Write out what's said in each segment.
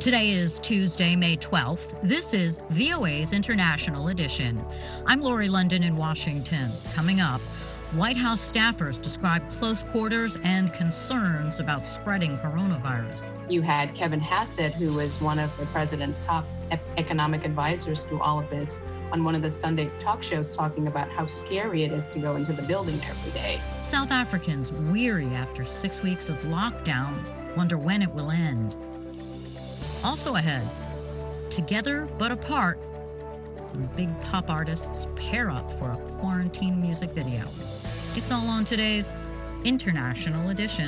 Today is Tuesday, May 12th. This is VOA's International Edition. I'm Lori London in Washington. Coming up, White House staffers describe close quarters and concerns about spreading coronavirus. You had Kevin Hassett, who was one of the president's top economic advisors through all of this, on one of the Sunday talk shows talking about how scary it is to go into the building every day. South Africans weary after 6 weeks of lockdown wonder when it will end. Also ahead, together but apart, some big pop artists pair up for a quarantine music video. It's all on today's International Edition.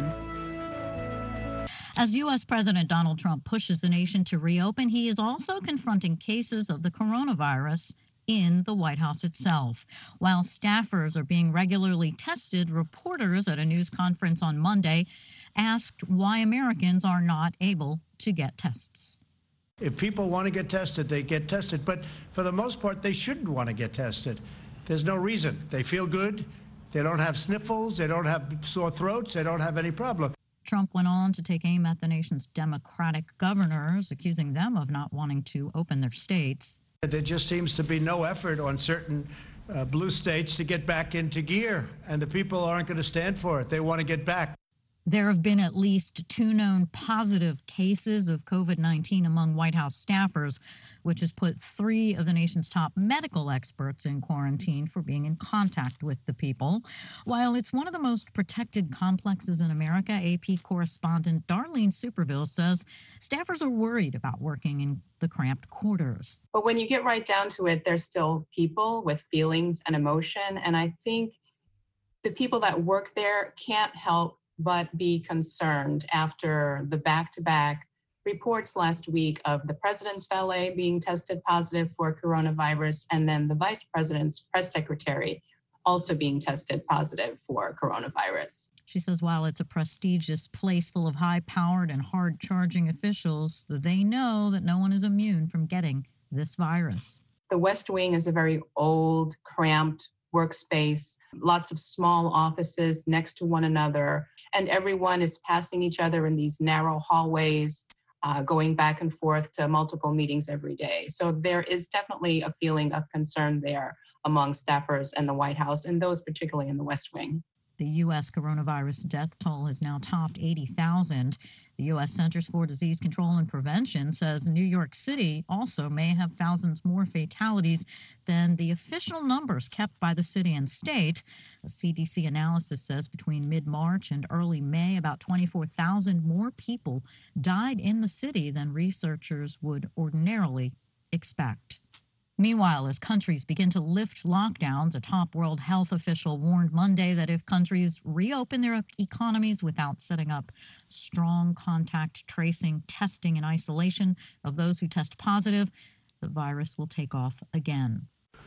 As U.S. President Donald Trump pushes the nation to reopen, he is also confronting cases of the coronavirus in the White House itself. While staffers are being regularly tested, reporters at a news conference on Monday asked why Americans are not able to get tests. If people want to get tested, they get tested. But for the most part, they shouldn't want to get tested. There's no reason. They feel good. They don't have sniffles. They don't have sore throats. They don't have any problem. Trump went on to take aim at the nation's Democratic governors, accusing them of not wanting to open their states. There just seems to be no effort on certain blue states to get back into gear, and the people aren't going to stand for it. They want to get back. There have been at least 2 known positive cases of COVID-19 among White House staffers, which has put 3 of the nation's top medical experts in quarantine for being in contact with the people. While it's one of the most protected complexes in America, AP correspondent Darlene Superville says staffers are worried about working in the cramped quarters. But when you get right down to it, there's still people with feelings and emotion. And I think the people that work there can't help but be concerned after the back-to-back reports last week of the president's valet being tested positive for coronavirus, and then the vice president's press secretary also being tested positive for coronavirus. She says while it's a prestigious place full of high-powered and hard-charging officials, they know that no one is immune from getting this virus. The West Wing is a very old, cramped workspace, lots of small offices next to one another, and everyone is passing each other in these narrow hallways, going back and forth to multiple meetings every day. So there is definitely a feeling of concern there among staffers and the White House, and those particularly in the West Wing. The U.S. coronavirus death toll has now topped 80,000. The U.S. Centers for Disease Control and Prevention says New York City also may have thousands more fatalities than the official numbers kept by the city and state. A CDC analysis says between mid-March and early May, about 24,000 more people died in the city than researchers would ordinarily expect. Meanwhile, as countries begin to lift lockdowns, a top World Health official warned Monday that if countries reopen their economies without setting up strong contact tracing, testing, and isolation of those who test positive, the virus will take off again.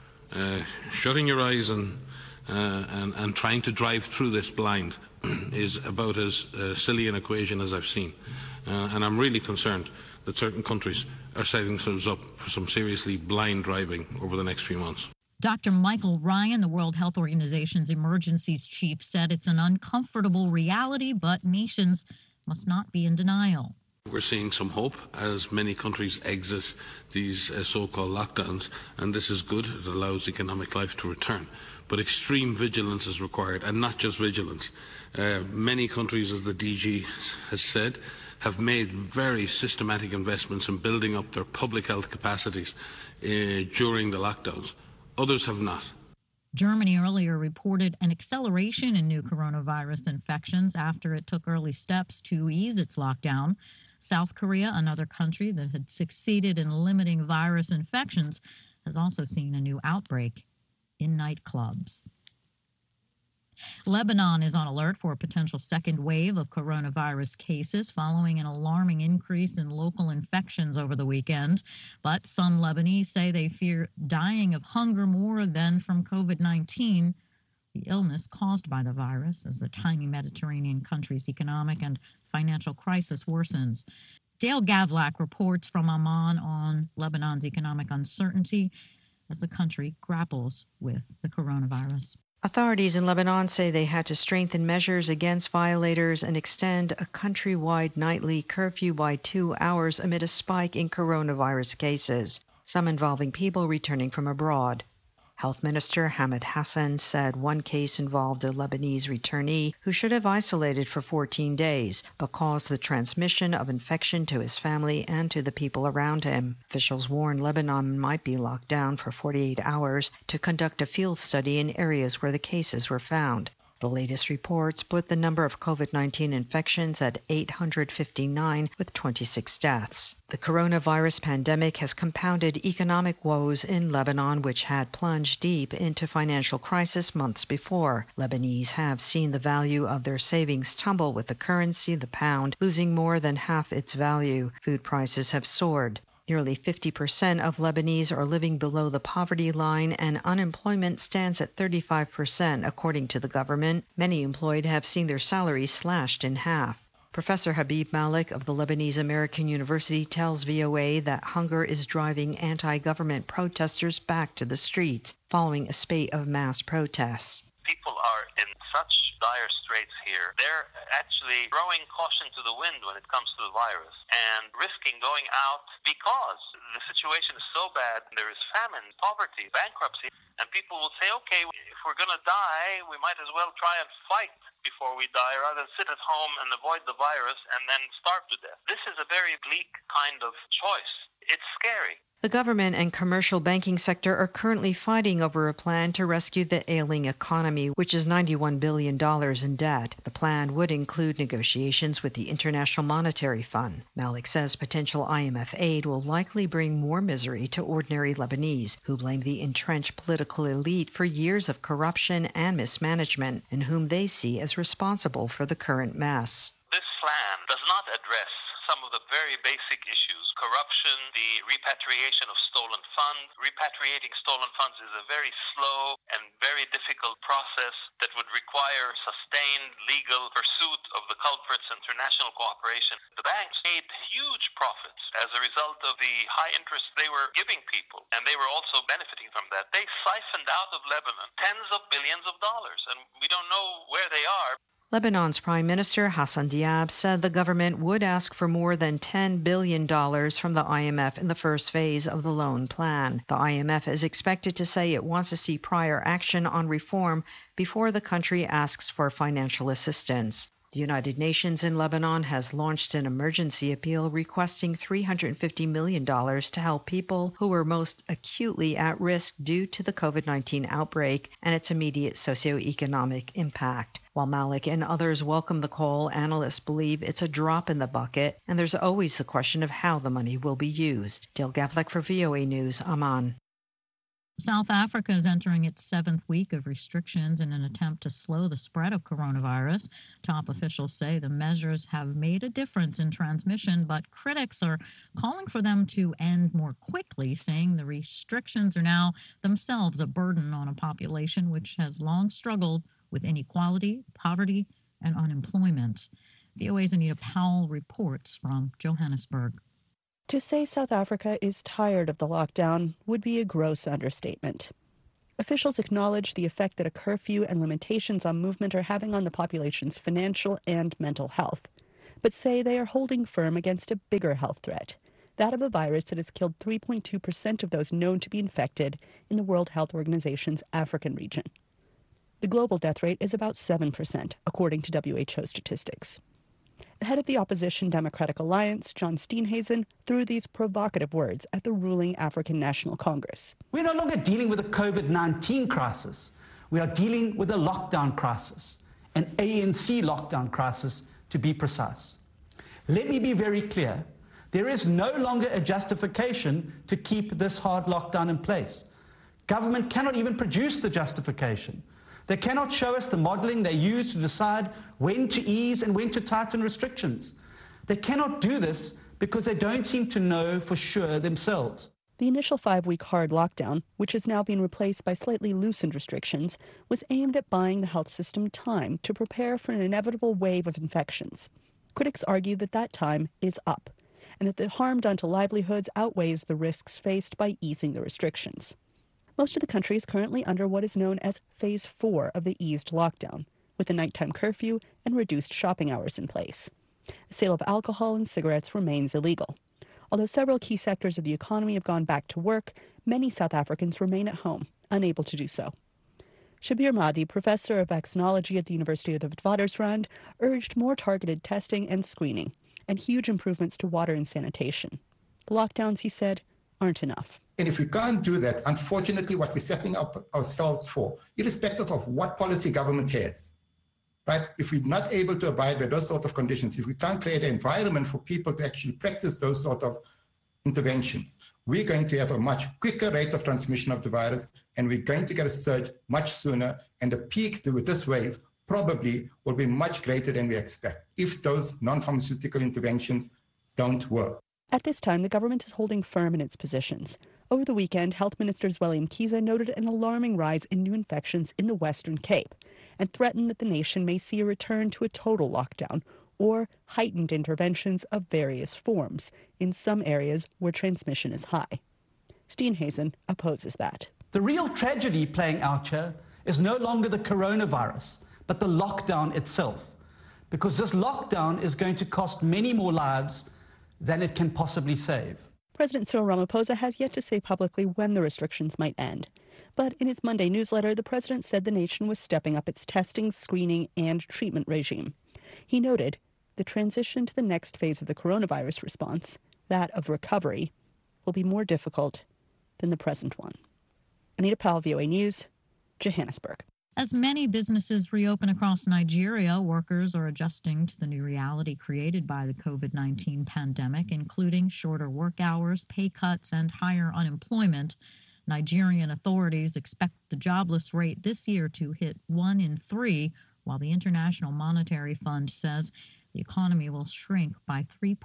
Shutting your eyes and trying to drive through this blind is about as silly an equation as I've seen. And I'm really concerned that certain countries are setting themselves up for some seriously blind driving over the next few months. Dr. Michael Ryan, the World Health Organization's emergencies chief, said it's an uncomfortable reality, but nations must not be in denial. We're seeing some hope as many countries exit these so-called lockdowns, and this is good. It allows economic life to return. But extreme vigilance is required, and not just vigilance. Many countries, as the DG has said, have made very systematic investments in building up their public health capacities during the lockdowns. Others have not. Germany earlier reported an acceleration in new coronavirus infections after it took early steps to ease its lockdown. South Korea, another country that had succeeded in limiting virus infections, has also seen a new outbreak in nightclubs. Lebanon is on alert for a potential second wave of coronavirus cases following an alarming increase in local infections over the weekend. But some Lebanese say they fear dying of hunger more than from COVID-19, the illness caused by the virus, as the tiny Mediterranean country's economic and financial crisis worsens. Dale Gavlak reports from Amman on Lebanon's economic uncertainty as the country grapples with the coronavirus. Authorities in Lebanon say they had to strengthen measures against violators and extend a countrywide nightly curfew by 2 hours amid a spike in coronavirus cases, some involving people returning from abroad. Health Minister Hamid Hassan said one case involved a Lebanese returnee who should have isolated for 14 days, but caused the transmission of infection to his family and to the people around him. Officials warned Lebanon might be locked down for 48 hours to conduct a field study in areas where the cases were found. The latest reports put the number of COVID-19 infections at 859 with 26 deaths. The coronavirus pandemic has compounded economic woes in Lebanon, which had plunged deep into financial crisis months before. Lebanese have seen the value of their savings tumble, with the currency, the pound, losing more than half its value. Food prices have soared. Nearly 50% of Lebanese are living below the poverty line, and unemployment stands at 35%, according to the government. Many employed have seen their salaries slashed in half. Professor Habib Malik of the Lebanese American University tells VOA that hunger is driving anti-government protesters back to the streets, following a spate of mass protests. People are in such dire straits here. They're actually throwing caution to the wind when it comes to the virus and risking going out because the situation is so bad. There is famine, poverty, bankruptcy, and people will say, okay, if we're going to die, we might as well try and fight before we die rather than sit at home and avoid the virus and then starve to death. This is a very bleak kind of choice. It's scary. The government and commercial banking sector are currently fighting over a plan to rescue the ailing economy, which is $91 billion in debt. The plan would include negotiations with the International Monetary Fund. Malik says potential IMF aid will likely bring more misery to ordinary Lebanese, who blame the entrenched political elite for years of corruption and mismanagement, and whom they see as responsible for the current mess. This plan does not address some of the very basic issues. Corruption, the repatriation of stolen funds. Repatriating stolen funds is a very slow and very difficult process that would require sustained legal pursuit of the culprits, international cooperation. The banks made huge profits as a result of the high interest they were giving people, and they were also benefiting from that. They siphoned out of Lebanon tens of billions of dollars, and we don't know where they are. Lebanon's Prime Minister Hassan Diab said the government would ask for more than $10 billion from the IMF in the first phase of the loan plan. The IMF is expected to say it wants to see prior action on reform before the country asks for financial assistance. The United Nations in Lebanon has launched an emergency appeal requesting $350 million to help people who were most acutely at risk due to the COVID-19 outbreak and its immediate socioeconomic impact. While Malik and others welcome the call, analysts believe it's a drop in the bucket, and there's always the question of how the money will be used. Dale Gavlik for VOA News, Amman. South Africa is entering its 7th week of restrictions in an attempt to slow the spread of coronavirus. Top officials say the measures have made a difference in transmission, but critics are calling for them to end more quickly, saying the restrictions are now themselves a burden on a population which has long struggled with inequality, poverty, and unemployment. VOA's Anita Powell reports from Johannesburg. To say South Africa is tired of the lockdown would be a gross understatement. Officials acknowledge the effect that a curfew and limitations on movement are having on the population's financial and mental health, but say they are holding firm against a bigger health threat, that of a virus that has killed 3.2% of those known to be infected in the World Health Organization's African region. The global death rate is about 7%, according to WHO statistics. The head of the opposition Democratic Alliance, John Steenhuisen, threw these provocative words at the ruling African National Congress. We're no longer dealing with a COVID-19 crisis. We are dealing with a lockdown crisis, an ANC lockdown crisis, to be precise. Let me be very clear. There is no longer a justification to keep this hard lockdown in place. Government cannot even produce the justification. They cannot show us the modeling they use to decide when to ease and when to tighten restrictions. They cannot do this because they don't seem to know for sure themselves. The initial 5-week hard lockdown, which has now been replaced by slightly loosened restrictions, was aimed at buying the health system time to prepare for an inevitable wave of infections. Critics argue that that time is up, and that the harm done to livelihoods outweighs the risks faced by easing the restrictions. Most of the country is currently under what is known as Phase 4 of the eased lockdown, with a nighttime curfew and reduced shopping hours in place. The sale of alcohol and cigarettes remains illegal. Although several key sectors of the economy have gone back to work, many South Africans remain at home, unable to do so. Shabir Mahdi, professor of vaccinology at the University of the Witwatersrand, urged more targeted testing and screening, and huge improvements to water and sanitation. The lockdowns, he said, aren't enough. And if we can't do that, unfortunately, what we're setting up ourselves for, irrespective of what policy government has, right? If we're not able to abide by those sort of conditions, if we can't create an environment for people to actually practice those sort of interventions, we're going to have a much quicker rate of transmission of the virus, and we're going to get a surge much sooner, and the peak with this wave probably will be much greater than we expect if those non-pharmaceutical interventions don't work. At this time, the government is holding firm in its positions. Over the weekend, Health Minister Zweli Mkhize noted an alarming rise in new infections in the Western Cape and threatened that the nation may see a return to a total lockdown or heightened interventions of various forms in some areas where transmission is high. Steenhuisen opposes that. The real tragedy playing out here is no longer the coronavirus, but the lockdown itself, because this lockdown is going to cost many more lives than it can possibly save. President Cyril Ramaphosa has yet to say publicly when the restrictions might end. But in its Monday newsletter, the president said the nation was stepping up its testing, screening, and treatment regime. He noted the transition to the next phase of the coronavirus response, that of recovery, will be more difficult than the present one. Anita Powell, VOA News, Johannesburg. As many businesses reopen across Nigeria, workers are adjusting to the new reality created by the COVID-19 pandemic, including shorter work hours, pay cuts, and higher unemployment. Nigerian authorities expect the jobless rate this year to hit 1 in 3, while the International Monetary Fund says the economy will shrink by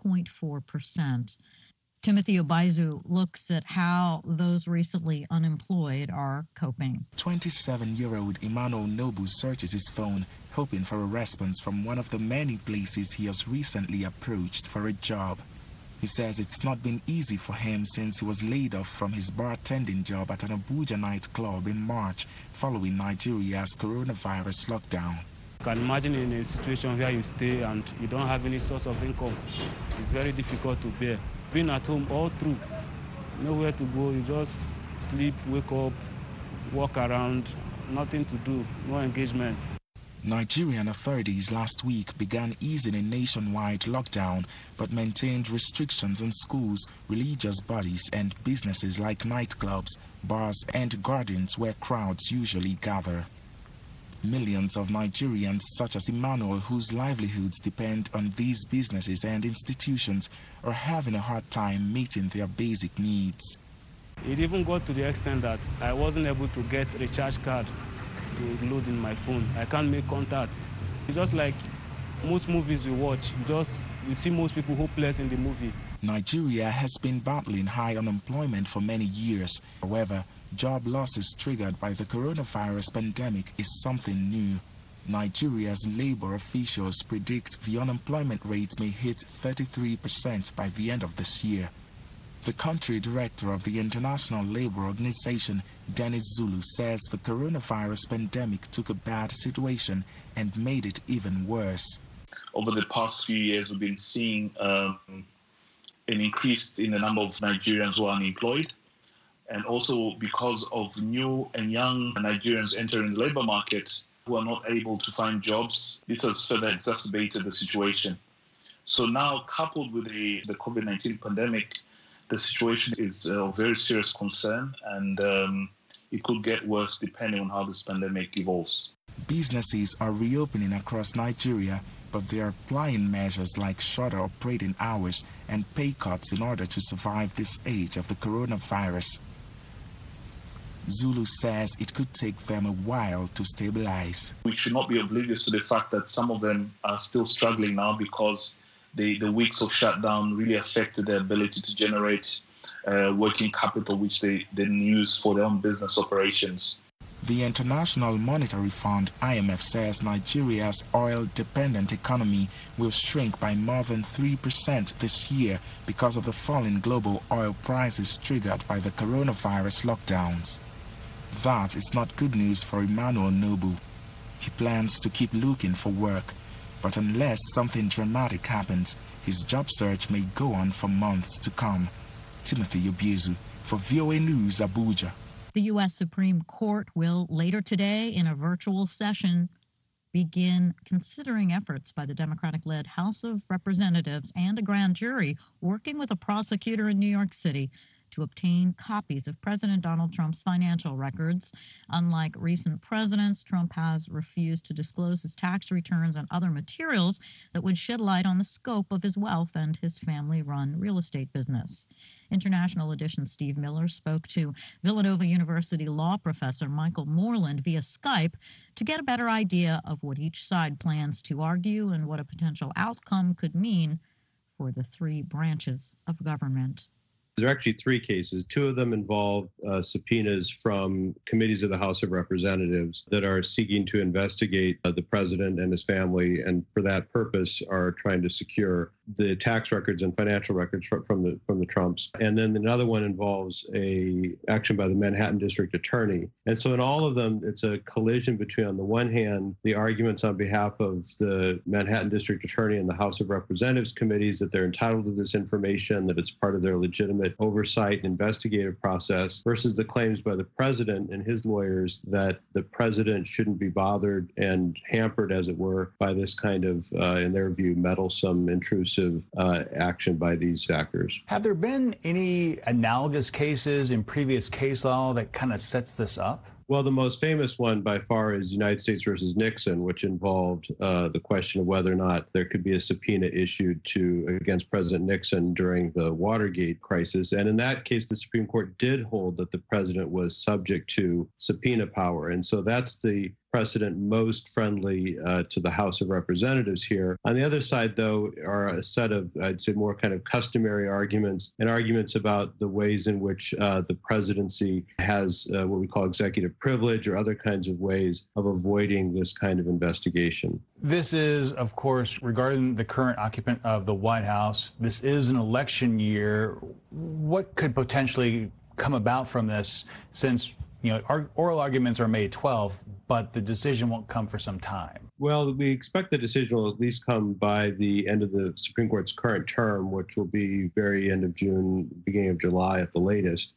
3.4%. Timothy Obaizu looks at how those recently unemployed are coping. 27-year-old Emmanuel Nobu searches his phone, hoping for a response from one of the many places he has recently approached for a job. He says it's not been easy for him since he was laid off from his bartending job at an Abuja nightclub in March following Nigeria's coronavirus lockdown. You can imagine in a situation where you stay and you don't have any source of income. It's very difficult to bear. Being at home all through, nowhere to go, you just sleep, wake up, walk around, nothing to do, no engagement. Nigerian authorities last week began easing a nationwide lockdown, but maintained restrictions on schools, religious bodies, and businesses like nightclubs, bars, and gardens where crowds usually gather. Millions of Nigerians, such as Emmanuel, whose livelihoods depend on these businesses and institutions, are having a hard time meeting their basic needs. It even got to the extent that I wasn't able to get a recharge card to load in my phone. I can't make contact. It's just like most movies we watch, you see most people hopeless in the movie. Nigeria has been battling high unemployment for many years. However, job losses triggered by the coronavirus pandemic is something new. Nigeria's labor officials predict the unemployment rate may hit 33% by the end of this year. The country director of the International Labour Organization, Dennis Zulu, says the coronavirus pandemic took a bad situation and made it even worse. Over the past few years, we've been seeing an increase in the number of Nigerians who are unemployed. And also because of new and young Nigerians entering the labor market who are not able to find jobs, this has further exacerbated the situation. So now, coupled with the COVID-19 pandemic, the situation is of very serious concern, and it could get worse depending on how this pandemic evolves. Businesses are reopening across Nigeria, but they are applying measures like shorter operating hours and pay cuts in order to survive this age of the coronavirus. Zulu says it could take them a while to stabilize. We should not be oblivious to the fact that some of them are still struggling now because the weeks of shutdown really affected their ability to generate working capital, which they then use for their own business operations. The International Monetary Fund, IMF, says Nigeria's oil-dependent economy will shrink by more than 3% this year because of the fall in global oil prices triggered by the coronavirus lockdowns. That is not good news for Emmanuel Noble. He plans to keep looking for work, but unless something dramatic happens, his job search may go on for months to come. Timothy Obiezu for VOA News, Abuja. The U.S. Supreme Court will later today, in a virtual session, begin considering efforts by the Democratic-led House of Representatives and a grand jury working with a prosecutor in New York City to obtain copies of President Donald Trump's financial records. Unlike recent presidents, Trump has refused to disclose his tax returns and other materials that would shed light on the scope of his wealth and his family-run real estate business. International Edition's Steve Miller spoke to Villanova University law professor Michael Moreland via Skype to get a better idea of what each side plans to argue and what a potential outcome could mean for the three branches of government. There are actually three cases. Two of them involve subpoenas from committees of the House of Representatives that are seeking to investigate the president and his family, and for that purpose are trying to secure the tax records and financial records from the Trumps. And then another one involves a action by the Manhattan District Attorney. And so in all of them, it's a collision between, on the one hand, the arguments on behalf of the Manhattan District Attorney and the House of Representatives committees that they're entitled to this information, that it's part of their legitimate oversight and investigative process, versus the claims by the president and his lawyers that the president shouldn't be bothered and hampered, as it were, by this kind of, in their view, meddlesome, intrusive action by these actors. Have there been any analogous cases in previous case law that kind of sets this up? Well, the most famous one by far is United States versus Nixon, which involved the question of whether or not there could be a subpoena issued against President Nixon during the Watergate crisis. And in that case, the Supreme Court did hold that the president was subject to subpoena power. And so that's the precedent most friendly to the House of Representatives here. On the other side, though, are a set of, I'd say, more kind of customary arguments and arguments about the ways in which the presidency has what we call executive privilege or other kinds of ways of avoiding this kind of investigation. This is, of course, regarding the current occupant of the White House. This is an election year. What could potentially come about from this, since our oral arguments are May 12th, but the decision won't come for some time? Well, we expect the decision will at least come by the end of the Supreme Court's current term, which will be very end of June, beginning of July at the latest.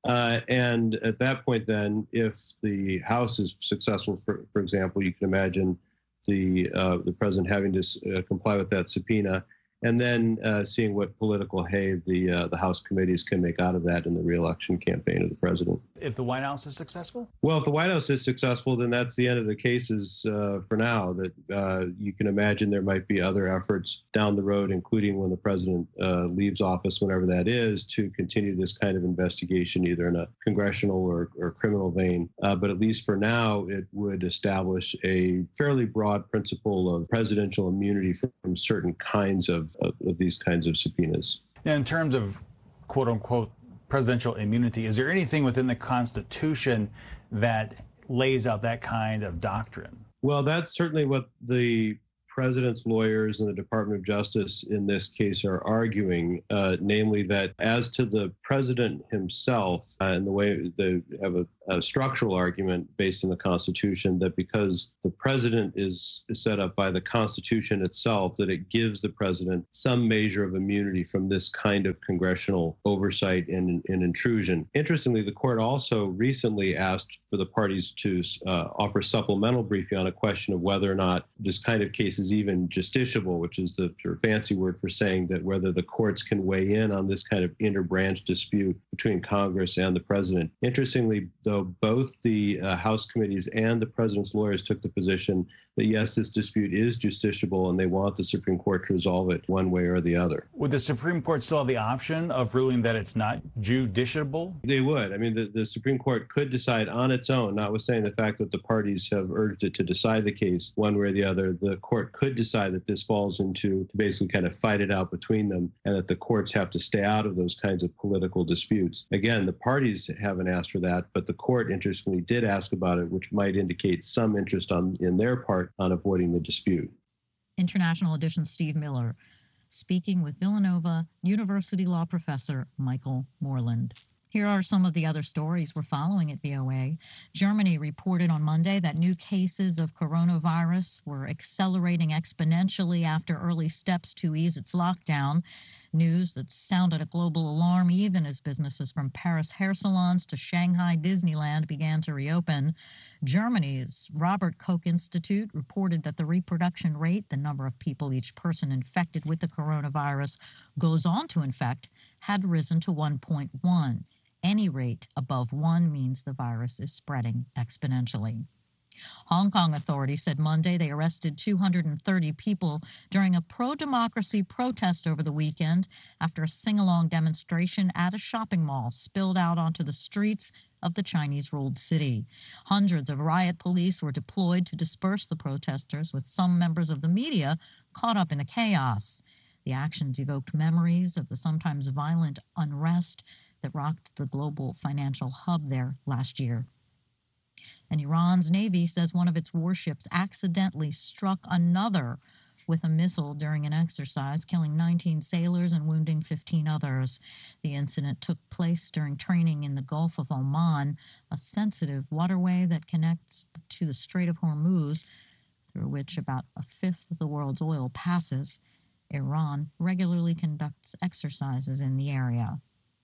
And at that point, then, if the House is successful, for example, you can imagine the president having to comply with that subpoena, and then seeing what political hay the House committees can make out of that in the re-election campaign of the president. If the White House is successful? Well, if the White House is successful, then that's the end of the cases for now. That you can imagine there might be other efforts down the road, including when the president leaves office, whenever that is, to continue this kind of investigation, either in a congressional or criminal vein. But at least for now, it would establish a fairly broad principle of presidential immunity from certain kinds of these kinds of subpoenas. Now, in terms of quote unquote presidential immunity, is there anything within the Constitution that lays out that kind of doctrine? Well, that's certainly what the president's lawyers and the Department of Justice in this case are arguing, namely that as to the president himself and the way they have a structural argument based in the Constitution, that because the president is set up by the Constitution itself, that it gives the president some measure of immunity from this kind of congressional oversight and intrusion. Interestingly, the court also recently asked for the parties to offer supplemental briefing on a question of whether or not this kind of case is even justiciable, which is the sort of fancy word for saying that whether the courts can weigh in on this kind of interbranch dispute between Congress and the president. Interestingly, though, both the House committees and the president's lawyers took the position that, yes, this dispute is justiciable and they want the Supreme Court to resolve it one way or the other. Would the Supreme Court still have the option of ruling that it's not judiciable? They would. I mean, the Supreme Court could decide on its own, notwithstanding the fact that the parties have urged it to decide the case one way or the other. The court could decide that this falls into basically kind of fight it out between them, and that the courts have to stay out of those kinds of political disputes. Again, the parties haven't asked for that, but the court interestingly did ask about it, which might indicate some interest in their part on avoiding the dispute. International Edition Steve Miller speaking with Villanova University law professor Michael Moreland. Here are some of the other stories we're following at VOA. Germany reported on Monday that new cases of coronavirus were accelerating exponentially after early steps to ease its lockdown. News that sounded a global alarm even as businesses from Paris hair salons to Shanghai Disneyland began to reopen. Germany's Robert Koch Institute reported that the reproduction rate, the number of people each person infected with the coronavirus goes on to infect, had risen to 1.1. Any rate above 1 means the virus is spreading exponentially. Hong Kong authorities said Monday they arrested 230 people during a pro-democracy protest over the weekend after a sing-along demonstration at a shopping mall spilled out onto the streets of the Chinese-ruled city. Hundreds of riot police were deployed to disperse the protesters, with some members of the media caught up in the chaos. The actions evoked memories of the sometimes violent unrest that rocked the global financial hub there last year. And Iran's Navy says one of its warships accidentally struck another with a missile during an exercise, killing 19 sailors and wounding 15 others. The incident took place during training in the Gulf of Oman, a sensitive waterway that connects to the Strait of Hormuz, through which about a fifth of the world's oil passes. Iran regularly conducts exercises in the area.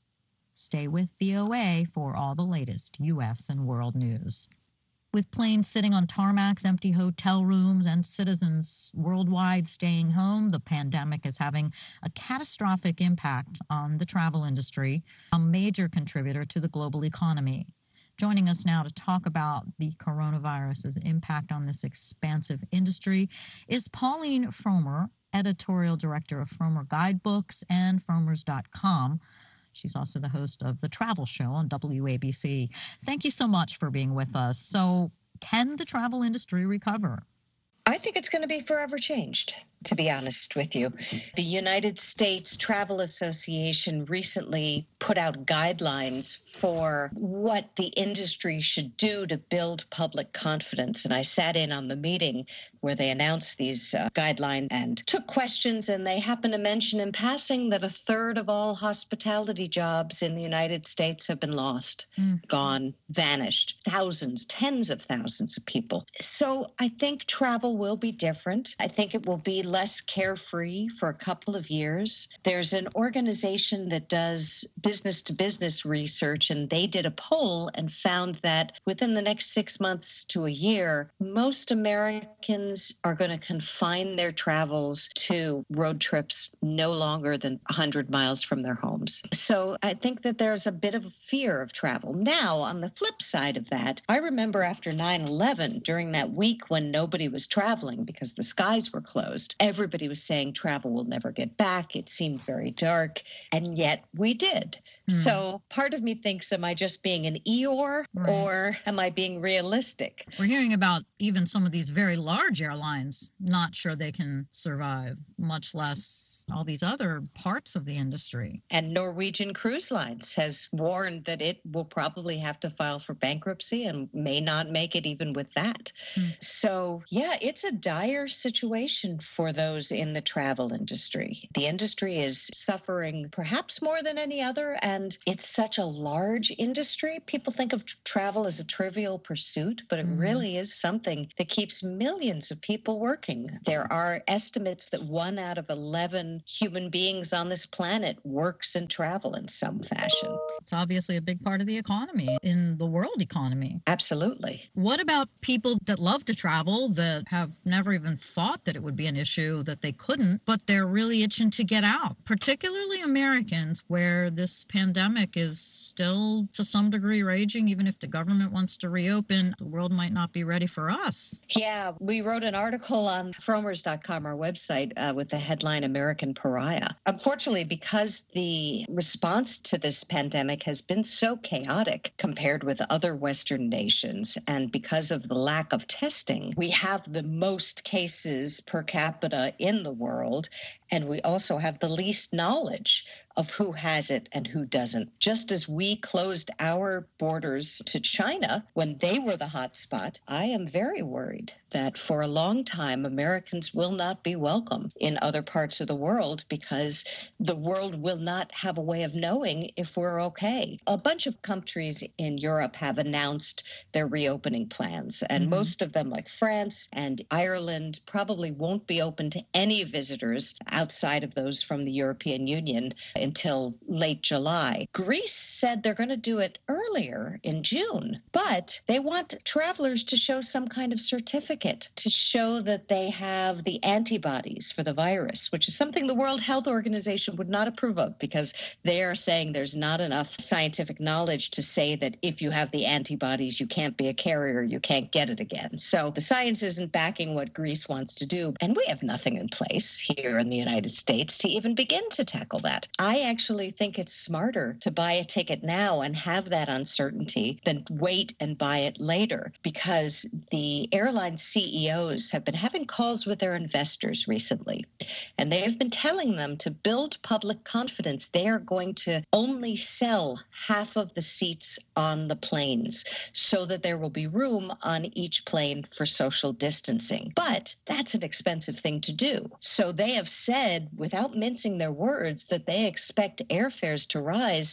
Stay with VOA for all the latest U.S. and world news. With planes sitting on tarmacs, empty hotel rooms, and citizens worldwide staying home, the pandemic is having a catastrophic impact on the travel industry, a major contributor to the global economy. Joining us now to talk about the coronavirus's impact on this expansive industry is Pauline Frommer, editorial director of Frommer Guidebooks and Frommers.com. She's also the host of The Travel Show on WABC. Thank you so much for being with us. So, can the travel industry recover? I think it's going to be forever changed, to be honest with you. The United States Travel Association recently put out guidelines for what the industry should do to build public confidence. And I sat in on the meeting where they announced these guidelines and took questions. And they happened to mention in passing that a third of all hospitality jobs in the United States have been lost, gone, vanished. Thousands, tens of thousands of people. So I think travel will be different. I think it will be less carefree for a couple of years. There's an organization that does business-to-business research, and they did a poll and found that within the next 6 months to a year, most Americans are going to confine their travels to road trips no longer than 100 miles from their homes. So I think that there's a bit of a fear of travel. Now, on the flip side of that, I remember after 9/11, during that week when nobody was traveling because the skies were closed, everybody was saying travel will never get back. It seemed very dark, and yet we did. So part of me thinks, am I just being an Eeyore, or am I being realistic? We're hearing about even some of these very large airlines not sure they can survive, much less all these other parts of the industry. And Norwegian Cruise Lines has warned that it will probably have to file for bankruptcy and may not make it even with that. So, yeah, it's a dire situation for those in the travel industry. The industry is suffering perhaps more than any other, and it's such a large industry. People think of travel as a trivial pursuit, but it really is something that keeps millions of people working. There are estimates that 1 out of 11 human beings on this planet works in travel in some fashion. It's obviously a big part of the economy, in the world economy. Absolutely. What about people that love to travel, that have never even thought that it would be an issue, that they couldn't, but they're really itching to get out, particularly Americans, where this pandemic is still to some degree raging. Even if the government wants to reopen, the world might not be ready for us. Yeah, we wrote an article on Frommers.com, our website, with the headline American Pariah. Unfortunately, because the response to this pandemic has been so chaotic compared with other Western nations, and because of the lack of testing, we have the most cases per capita in the world, and we also have the least knowledge of who has it and who doesn't. Just as we closed our borders to China when they were the hot spot, I am very worried that for a long time, Americans will not be welcome in other parts of the world because the world will not have a way of knowing if we're okay. A bunch of countries in Europe have announced their reopening plans, and most of them, like France and Ireland, probably won't be open to any visitors outside of those from the European Union until late July. Greece said they're going to do it earlier in June, but they want travelers to show some kind of certificate to show that they have the antibodies for the virus, which is something the World Health Organization would not approve of because they are saying there's not enough scientific knowledge to say that if you have the antibodies, you can't be a carrier, you can't get it again. So the science isn't backing what Greece wants to do, and we have nothing in place here in the United States to even begin to tackle that. I actually think it's smarter to buy a ticket now and have that uncertainty than wait and buy it later, because the airline CEOs have been having calls with their investors recently, and they have been telling them to build public confidence. They are going to only sell half of the seats on the planes so that there will be room on each plane for social distancing. But that's an expensive thing to do. So they have said, without mincing their words, that they expect airfares to rise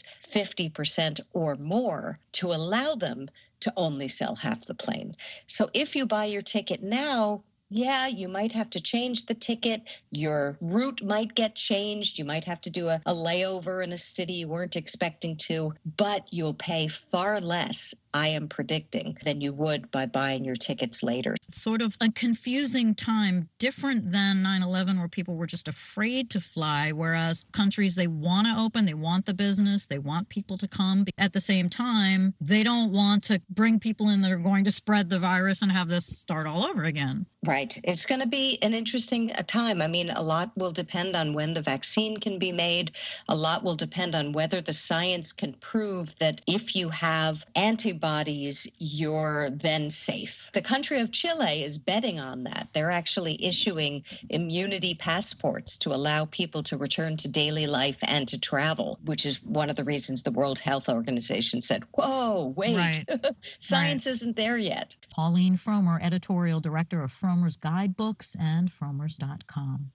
50% or more to allow them to only sell half the plane. So if you buy your ticket now, yeah, you might have to change the ticket. Your route might get changed. You might have to do a layover in a city you weren't expecting to, but you'll pay far less, I am predicting, than you would by buying your tickets later. It's sort of a confusing time, different than 9/11 where people were just afraid to fly, whereas countries, they want to open, they want the business, they want people to come. At the same time, they don't want to bring people in that are going to spread the virus and have this start all over again. Right. It's going to be an interesting time. I mean, a lot will depend on when the vaccine can be made. A lot will depend on whether the science can prove that if you have antibodies, you're then safe. The country of Chile is betting on that. They're actually issuing immunity passports to allow people to return to daily life and to travel, which is one of the reasons the World Health Organization said, whoa, wait, Right. science isn't there yet. Pauline Frommer, editorial director of Frommer's Guidebooks and Frommers.com.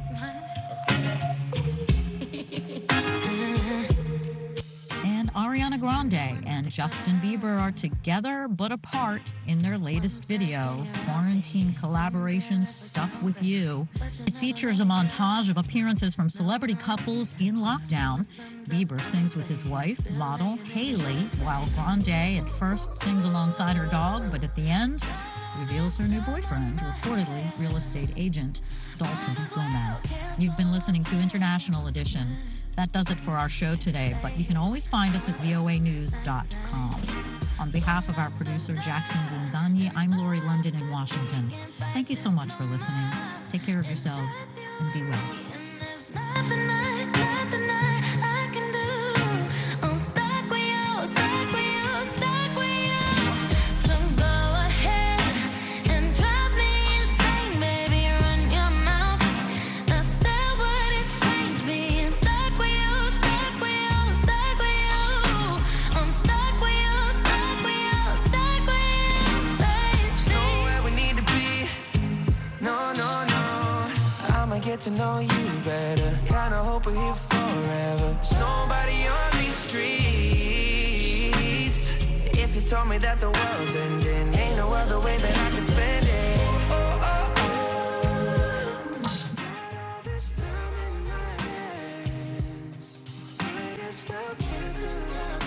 And Ariana Grande and Justin Bieber are together but apart in their latest video, quarantine collaboration Stuck With You. It features a montage of appearances from celebrity couples in lockdown. Bieber sings with his wife, model Hailey, while Grande at first sings alongside her dog, but at the end reveals her new boyfriend, reportedly real estate agent Dalton Gomez. You've been listening to International Edition. That does it for our show today, but you can always find us at voanews.com. On behalf of our producer, Jackson Gundani, I'm Lori London in Washington. Thank you so much for listening. Take care of yourselves and be well. Get to know you better. Kinda hope we're here forever. There's nobody on these streets. If you told me that the world's ending, ain't no other way that I can spend it. Oh, oh, oh. This time in my hands, might as well cancel our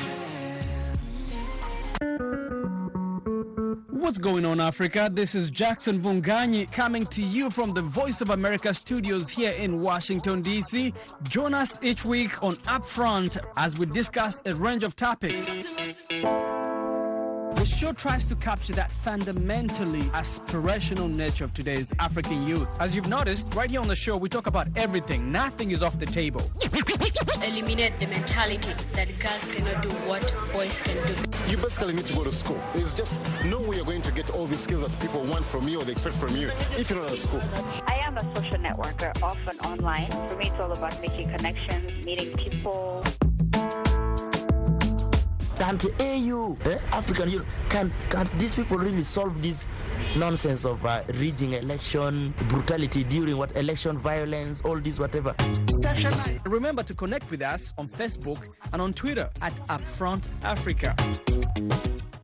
plans. What's going on, Africa? This is Jackson Vunganyi coming to you from the Voice of America studios here in Washington, D.C. Join us each week on Upfront as we discuss a range of topics. The show tries to capture that fundamentally aspirational nature of today's African youth. As you've noticed, right here on the show, we talk about everything. Nothing is off the table. Eliminate the mentality that girls cannot do what boys can do. You basically need to go to school. There's just no way you're going to get all these skills that people want from you or they expect from you if you're not at school. I am a social networker, often online. For me, it's all about making connections, meeting people. Can't AU, African Union, can these people really solve this nonsense of rigging election, brutality during election violence, all this whatever? Remember to connect with us on Facebook and on Twitter at Upfront Africa.